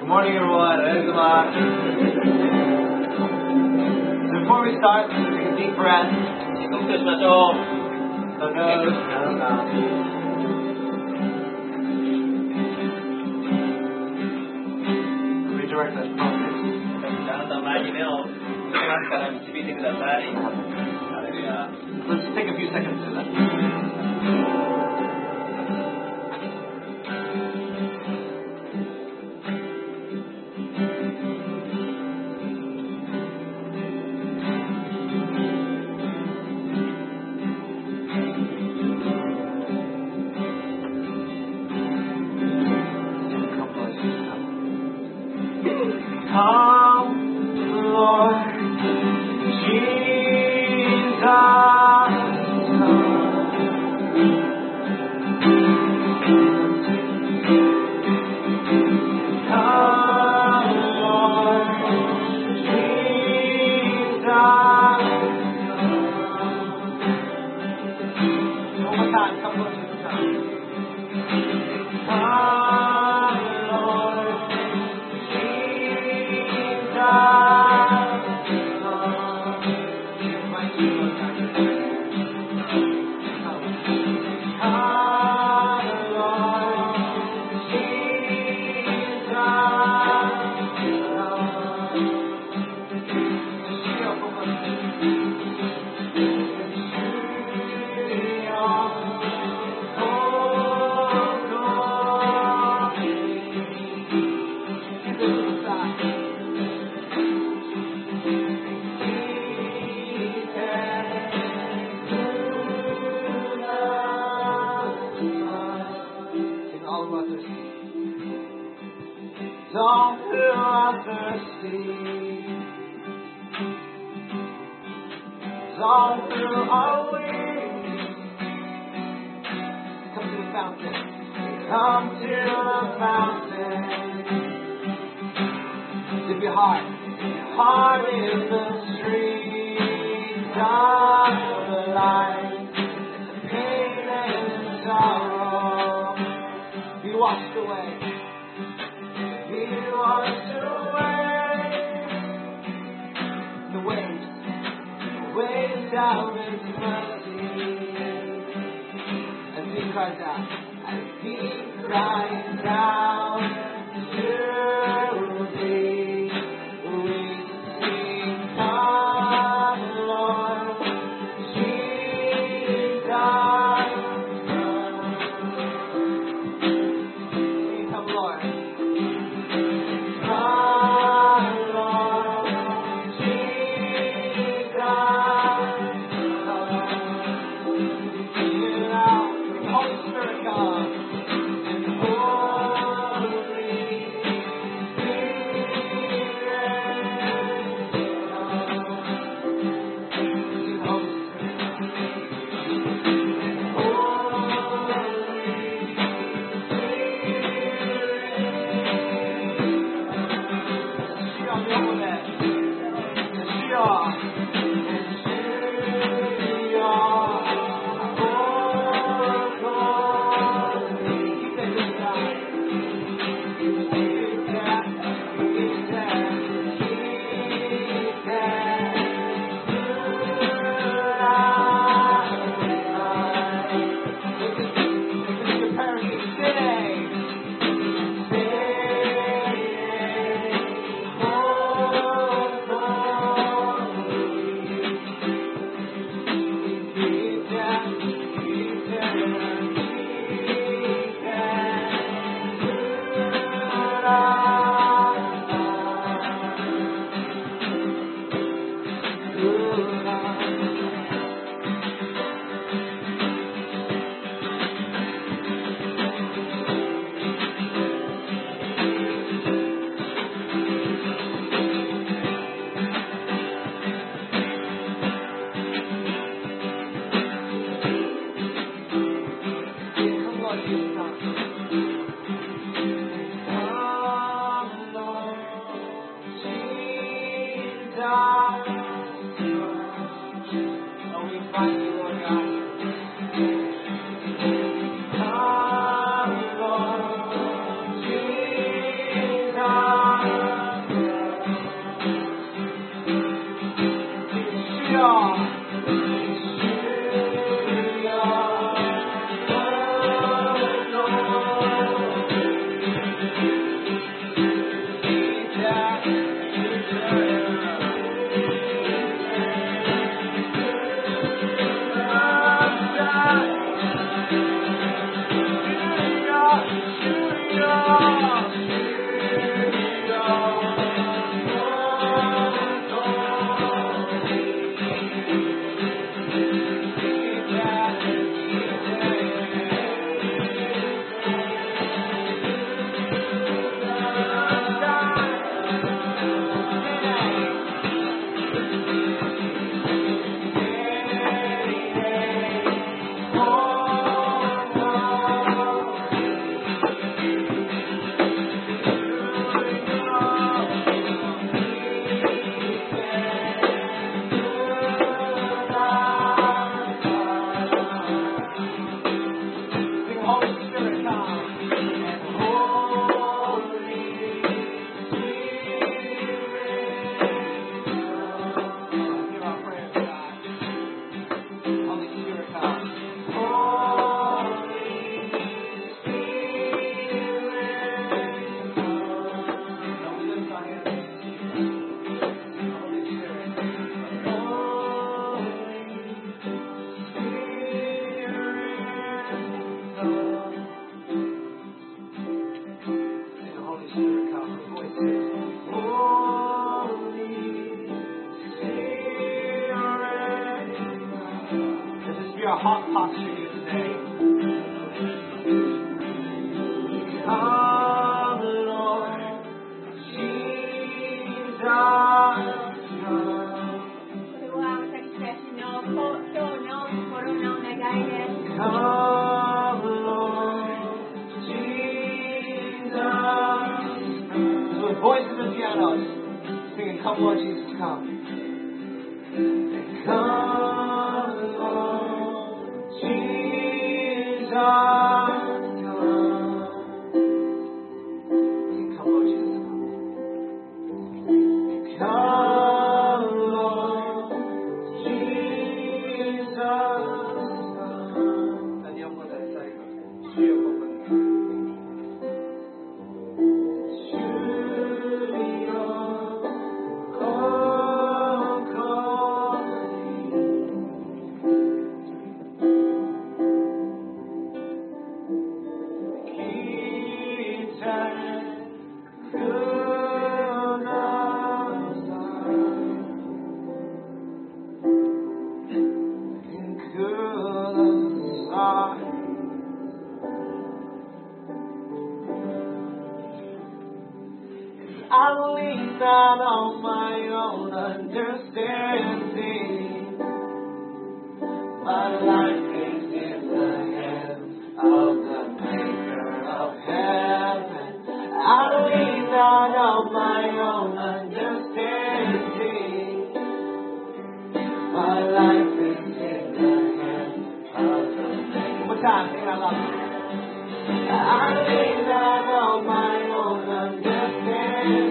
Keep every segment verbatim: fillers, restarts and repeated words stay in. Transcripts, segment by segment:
Good morning, everyone. Good luck. Before we start, let's take a deep breath. 深呼吸しましょう。So nose, out of mouth. Redirect that focus. あなた前に目を向けますから導いてください。ハレルヤ。Let's take a few seconds to that. heart posture here today. Come, Lord Jesus, come. Come, Lord Jesus. So with voices and pianos, singing, come, Lord Jesus, come. Come, Lord Jesus, come. Come, Lord Jesus, come. Come, Lord Jesus, come. Andiamo a dare sai. Io I lean not on my own understanding. My life is in the hands of the Maker of heaven. I lean not on my own understanding. My life is in the hands of the Maker. One more time, sing it out loud. I lean not on my own understanding.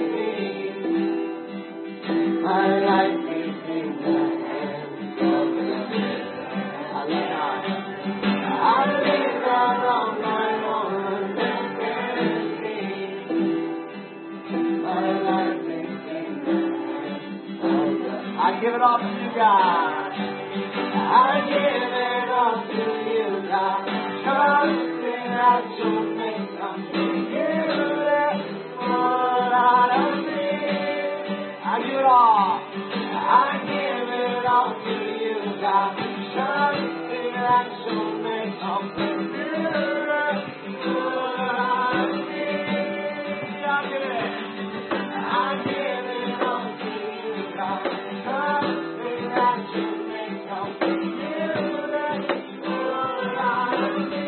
My life is in the hands of the Maker. I lean not. I lean not on my own understanding. My life is in the hands of the Maker. I give it all to you, God. I give it all to you, God. Trusting that you'll make something beautiful out of me. I give it all. I give it all to you, God. Trusting that you'll make something beautiful out of me. I give it. I give it all to you, God. Trusting that you'll make something beautiful out of me.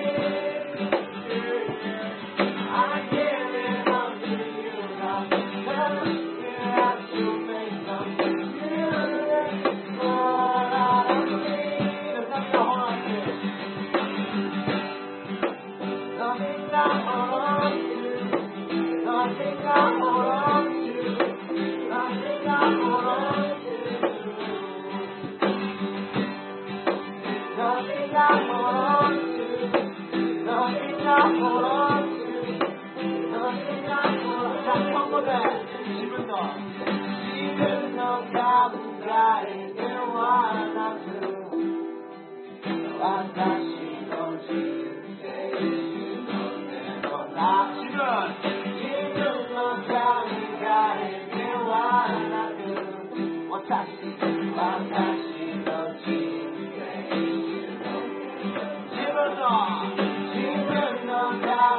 I give it all to you, God. Trusting that you'll make something beautiful out of me. There's nothing to hold on to. Nothing to hold on to. Nothing to hold on to. Nothing to hold on to. Nothing to hold on to. Nothing to hold on to. Nothing to hold on to. 자, 성도들, 지금도 지금도 가부가이게 와나도 와다시 너지게 너내너나 지금 지금도 가부가이게 와나도 와다시 와다시 너지게 지금도 지금도 가부가이게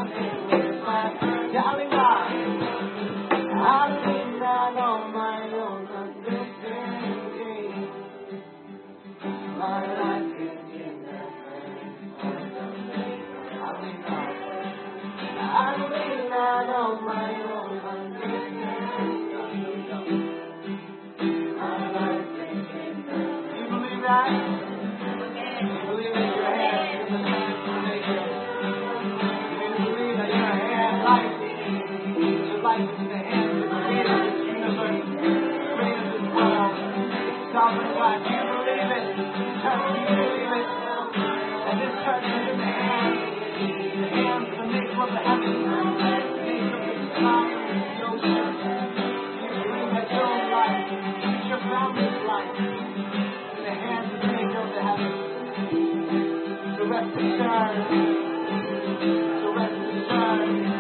running with my darling life. I lean not on my own understanding. My life is in the hands of the Maker. I lean not, I lean not on my own understanding. My life is in the hands. Do you believe that? Do you believe that your hands in the hands of the Maker? Do you believe that your hand life, your life is in the hands of the Creator of this universe, Creator of this world, Sovereign God? Do you believe it? Church, do you believe it? And this church is in the hands, the hands of the Maker of the heavens, the Maker of the sky and the ocean. Do you believe that your own life, your family's life, in the hands of the Maker of the heavens? So rest assured, so rest assured.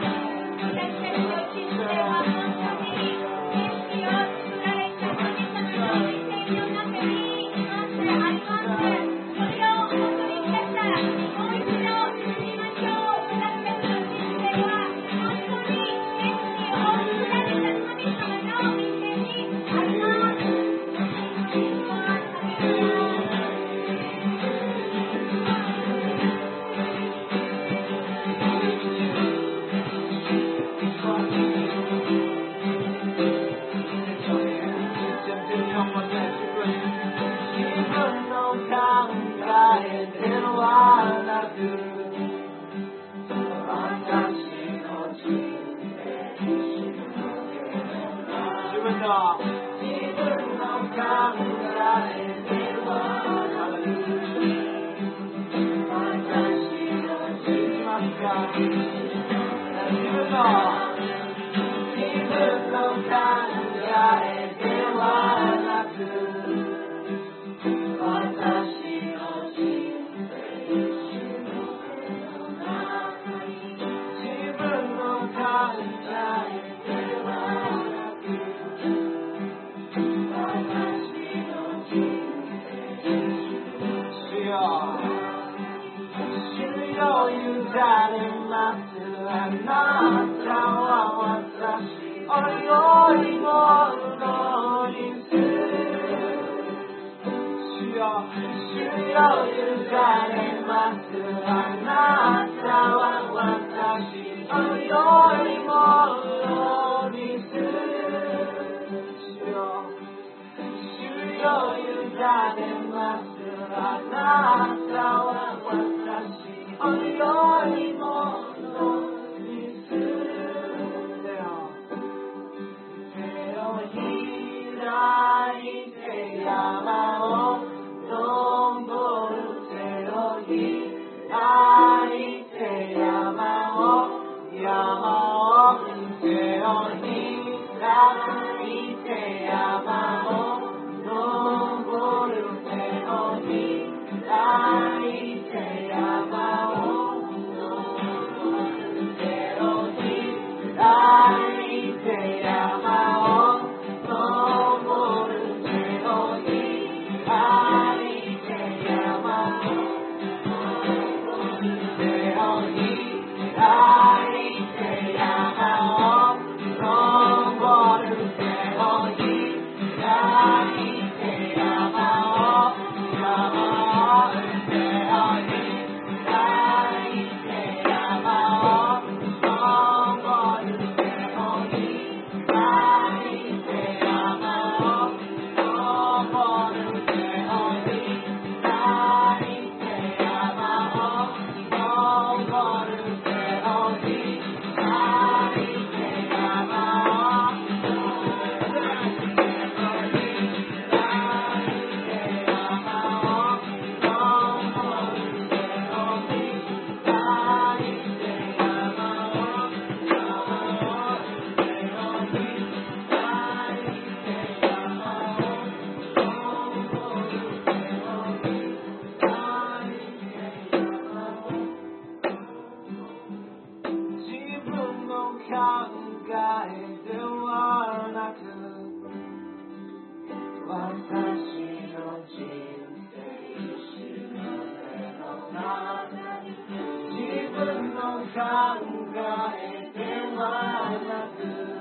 えてはなく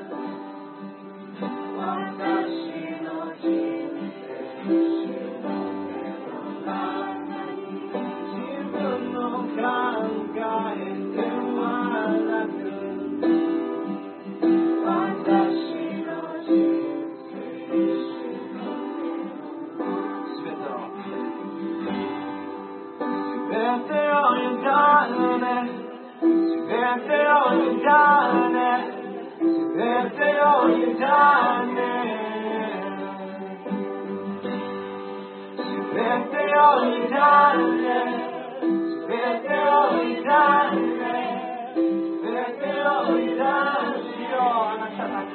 私の人生主の手の中に自分の考えてはなく私の人生主の手の中にすべてを委ねすべてを委ねすべてを委ねすべてを委ねすべてを委ねすべてを委ね主よあなただけ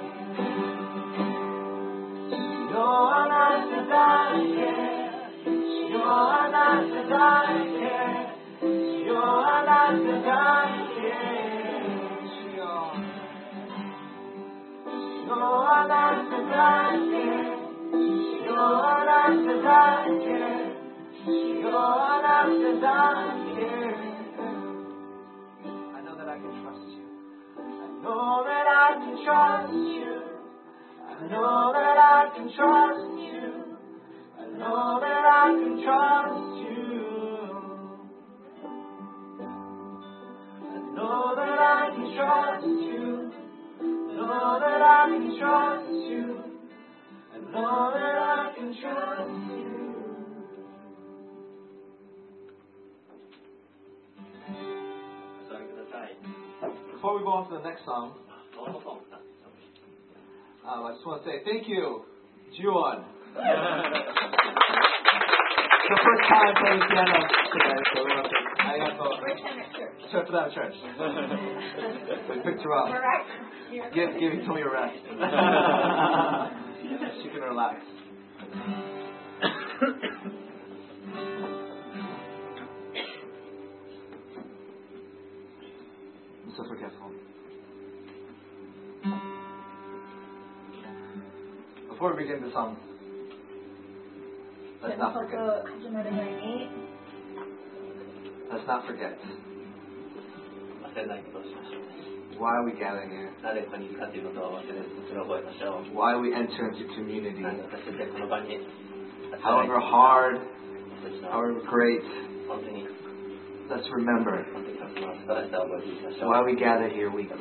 主よあなただけ主よあなただけ主よあなただけ主よ主よあなただけ主よあなただけ主よあなただけ I know that I can trust you I know that I can trust you I know that I can trust you I know that I can trust you I know that I can trust you know that I can trust you. I know that I can trust you. Before we go on to the next song, um, I just want to say thank you, Juwon. It's the first time playing piano today, so we want to I got to First time at church. First time at church. We picked her up. Correct. Give, give Tommy a rest. She can relax. I'm so forgetful. Before we begin the song, let's not forget. Let's not forget. Why we gather here. Why we enter into community. However hard, however great, let's remember why we gather here weekly.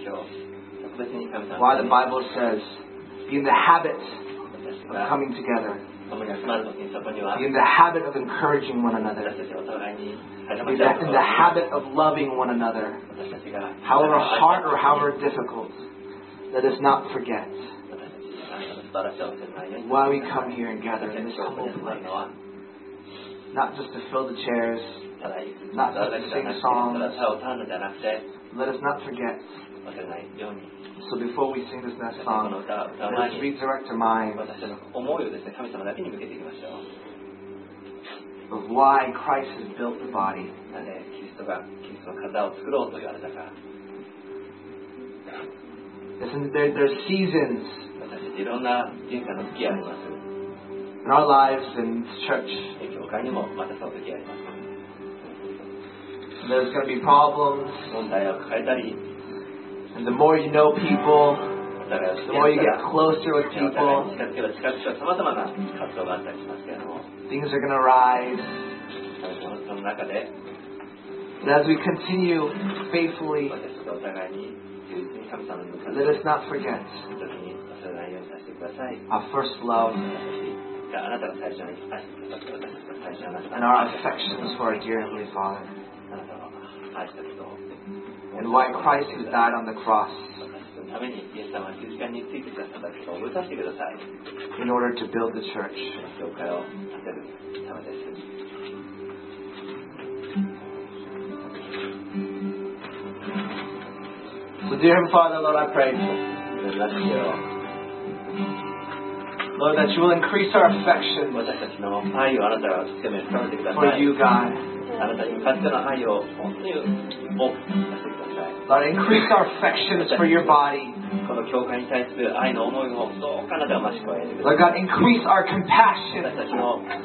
Why the Bible says, be in the habit of coming together. Be in the habit of encouraging one another. Be in the habit of loving one another. However hard or however difficult, let us not forget why we come here and gather in this humble place. Not just to fill the chairs, not just to sing songs. Let us not forget. So before we sing this next song, let us redirect our minds of why Christ has built the body. Listen, there, there's seasons in our lives and church. There's going to be problems. And the more you know people, the more you get closer with people, things are going to rise. And as we continue faithfully, let us not forget our first love and our affections for our dear Heavenly Father. And why Christ has died on the cross in order to build the church. So dear Heavenly Father, Lord, I pray, Lord, that you will increase our affection for you, God. Lord, increase our affections for your body. Lord God, increase our compassion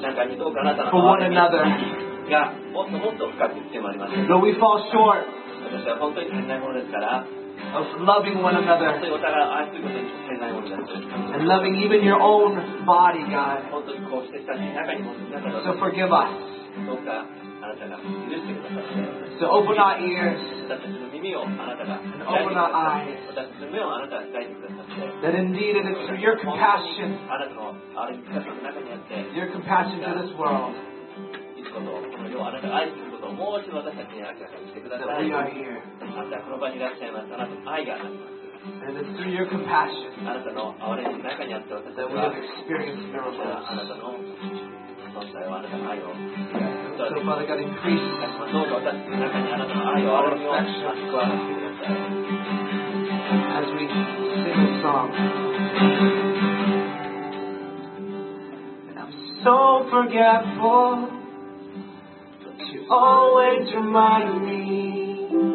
for one another. Lord, we fall short としては本当に足りないものですから、 of loving one 本 another 当にお互いを愛することに足りないものです。 and loving even your own body, God. 本当にこうして親しい中にも皆さん So の forgive us. どうかあなたが許してくださって、 So open our ears 私たちの耳をあなたが and 開いて open くだ our さって、 eyes. 私たちの目をあなたが開いてくださって、 That indeed it is through your compassion, あなたのある深さの中にあって、 your compassion to this world, いつことこの世をあなたが愛することをもう一度私たちに明らかにしてくだ that さい。 we are here. あなたはこの場にいらっしゃいます。あなたの愛があります。 And it's through your compassion あなたの憐れみの中にあって私た that ち we は have experienced あ miracles. なたの存在を、あなたの愛を So Father God, increase どうぞ私たちの中にあなたの愛を、憐れみを加えてください。 as we sing this song. And I'm so forgetful, but you always remind me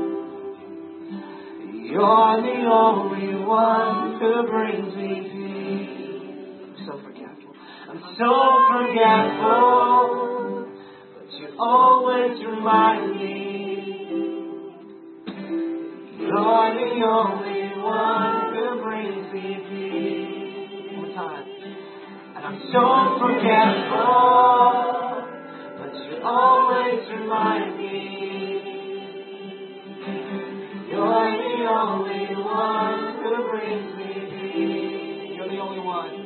you're the only one who brings me peace. I'm so forgetful. I'm so forgetful, but you always remind me you're the only one who brings me peace. One more time. And I'm so forgetful, but you always remind me you're the only one who brings me peace. You're the only one.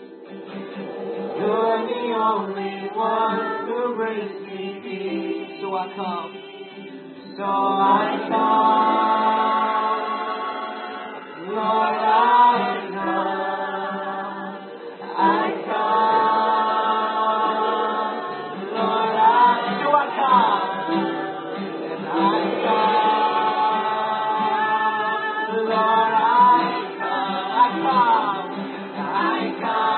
You're the only one who brings me peace. So I come. So I come. Lord, I come. I come. Lord, I so I come. And I come. Lord, I come. I come. I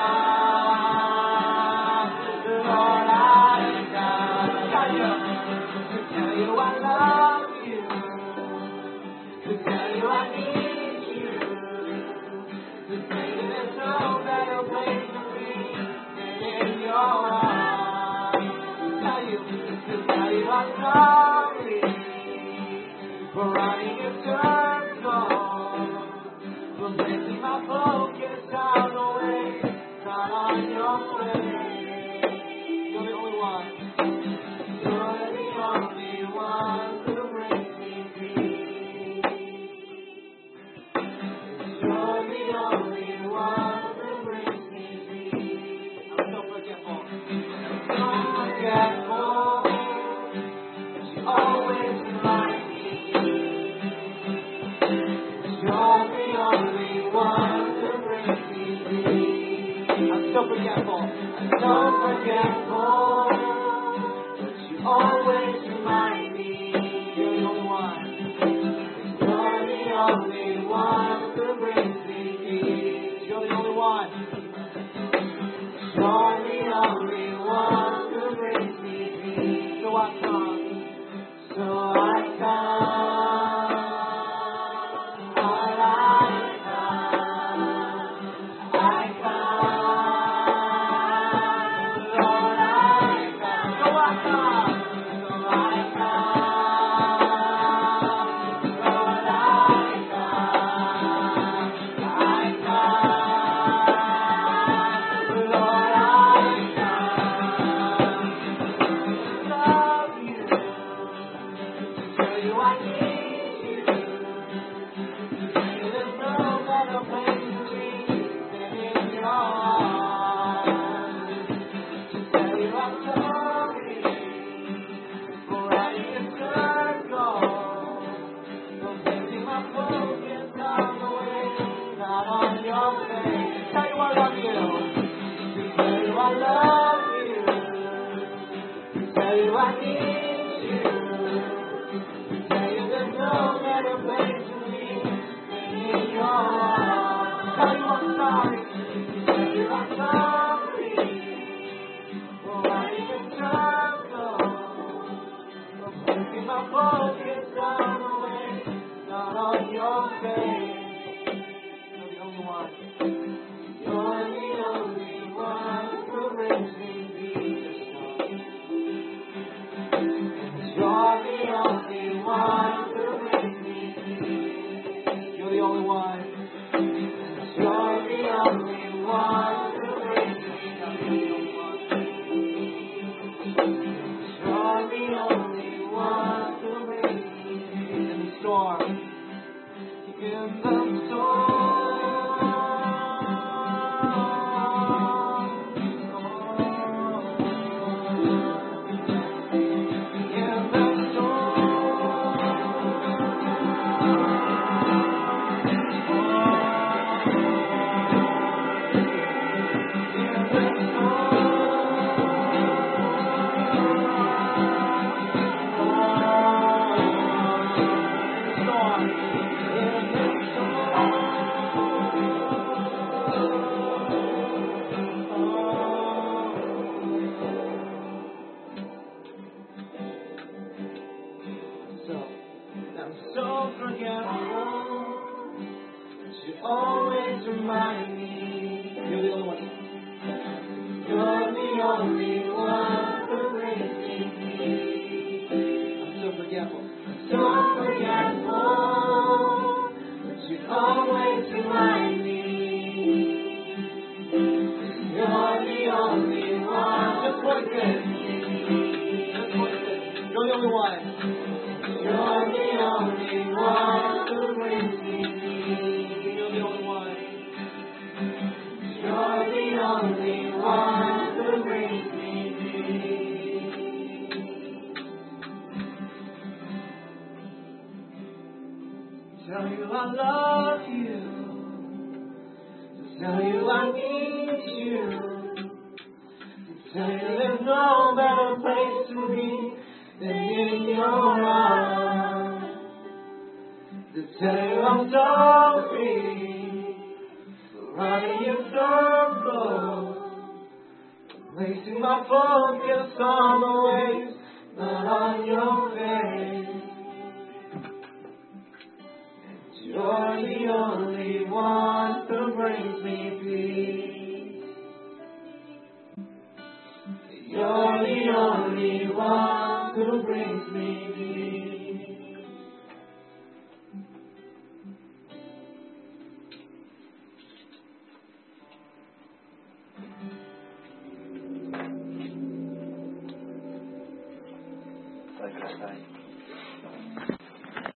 come. Lord, I come. Tell you, to tell you I love you. To tell you I need you. To tell you there's no better place for me than in your arms. To tell you, to tell you I'm sorry for running in circles, for making my focus on the way, not on your way. You're the only one. You're the only one who brings me peace. You're the only one who brings me peace. I'm so forgetful. I'm so forgetful. But you always remind me. You're the only one who brings me peace. I'm so forgetful. I'm so forgetful. But you always remind me. You're the only one. You're the only one who brings me peace. You're the only one. You're the only one who brings me peace. So I come. So I come. Lord, I come. I come. Lord, I come. So I come. So I come. Lord, I come. I come. Lord, I come. Love you. To tell you I need you. To tell you there's no better place for me than in your arms. To tell you I'm sorry for running in circles, for placing my focus on the way, not on your face. To tell you I love you. To tell you I love you. To tell you I need you. To tell you there's no better place for me than in your arms. To tell you I'm sorry. To tell you I'm sorry for running in circles, for placing my focus on the way, not on your face. You're the only one. You're the only one who brings me peace. You're the only one who brings only one. You're the only one who brings me peace. You're the only one who brings me peace. In the storm, in the storm. So forgettable, but you always remind me. You're the only one. You're the only one who brings me peace. I'm so forgetful. I'm so forgetful, but you always remind me. You're the only one. Just voice it. Just voice it. You're the only one. You're the only one who brings me peace. You're the only one. You're the only one who brings me peace. Tell you I love you. Tell you I need you. Tell you there's no better place to be than in your arms. To tell you I'm so free, running you so close, placing my focus on the waves, not on your face. You're the only one who brings me peace. You're the only one who brings me peace. Bye, bye.